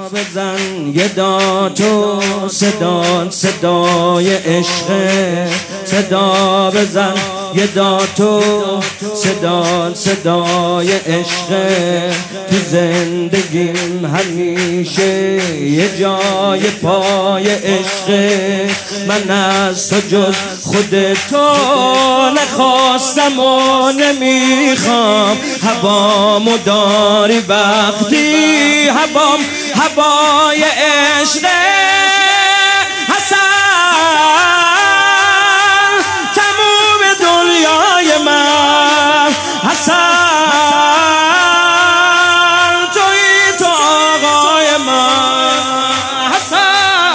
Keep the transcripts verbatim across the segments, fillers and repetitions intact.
بزن یه دا تو صدا صدای عشق، صدا بزن یه دا تو صدا صدای عشق. تو زندگیم همیشه یه جای پای عشق. من از تو جز خودتو نخواستم و نمیخوام. هوامو داری وقتی هوام هوای عشق. حسن تموم دنیای من، حسن توی تو آقای من، حسن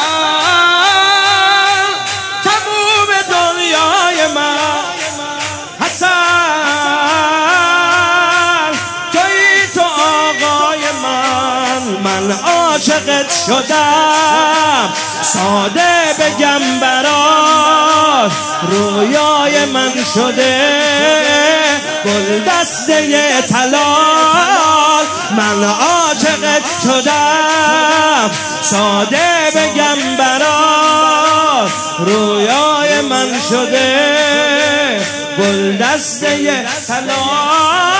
تموم دنیای من، حسن توی تو آقای من. من عاشقت شدم ساده بگم برات، رویای من شده گل دسته طلا. من عاشقت شدم ساده بگم برات، رویای من شده گل دسته طلا.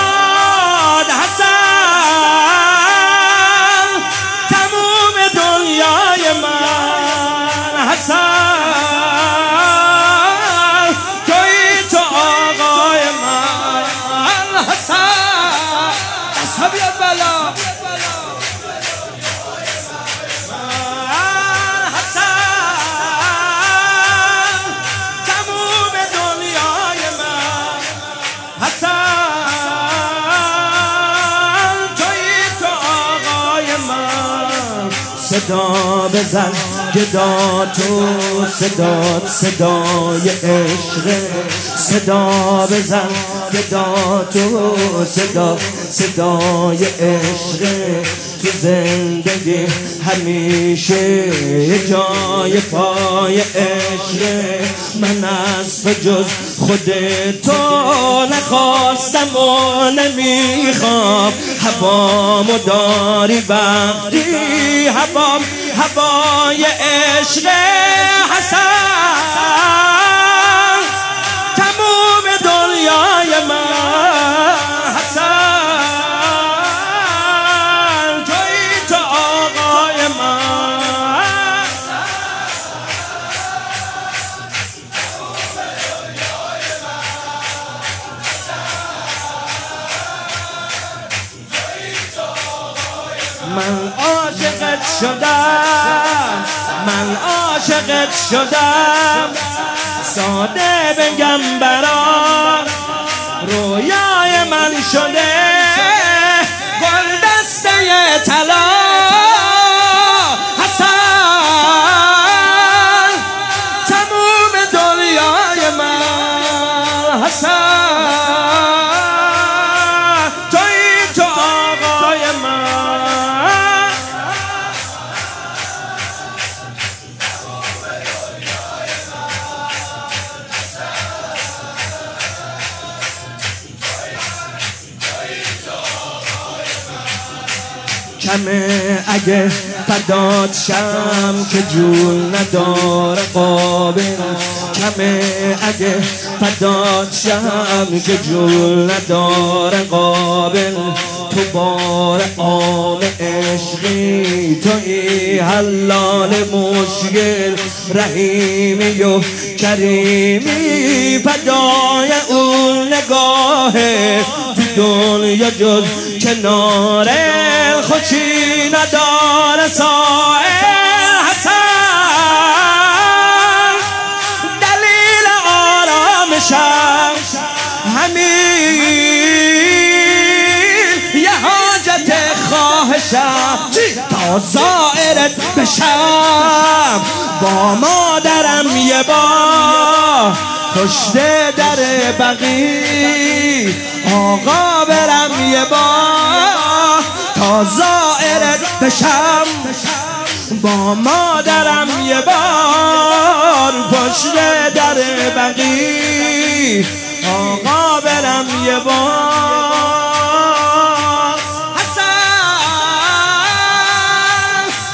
صدا بزن گدا تو صدا صدای عشق. صدا بزن گدا تو صدا صدای عشق. تو زندگی همیشه جای پای عشق. من از تو جز خودتو نخواستم و نمیخوام. هوامو داری وقتی هوام هوای عشق. حسن تموم دنیای من، حسن توی تو آقای من. من عاشقت شدم، من عاشقت شدم ساده بگم برات، رویای من شده گل دسته طلا. حسن تموم دنیای من، حسن توی تو آقای من. کمه اگه فدات شم که جون نداره قابل. کمه اگه فدات شم که جون نداره قابل. تو بار عام عشقی توی حلال مشکل. رحیمی و کریمی فدای اون نگاهه. تو دنیا جز کنار خوشی نداره سائل. حسن دلیل آرامشم همین یه حاجت خواهشم تا زائرت بشم. با مادرم یه بار پشت در بقی آقا برم یه بار تا زائرت بشم. با مادرم یه بار پشت در بقی آقا برم یه بار. حسن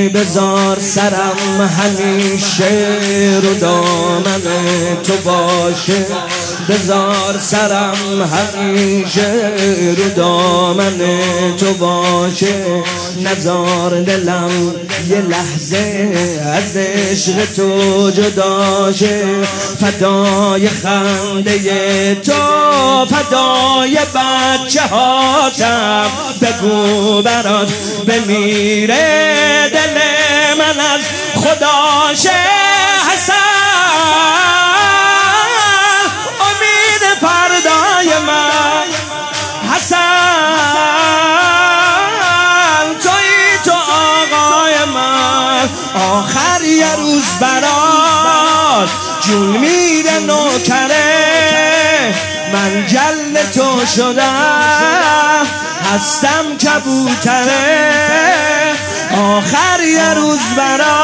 بذار سرم همیشه رو دامن تو باشه، بذار سرم همیشه رو دامن تو باشه، نذار دلم یه لحظه از عشق تو جدا شه، فدای خنده تو، فدای بچه هاتم، بگو برات بمیره دل من از خدا شه حسن، امید فردای من حسن، توی تو آقای من، آخر یه روز برات جون میره نوکره، من جل تو شدم هستم کبوتره، آخر یه روز برات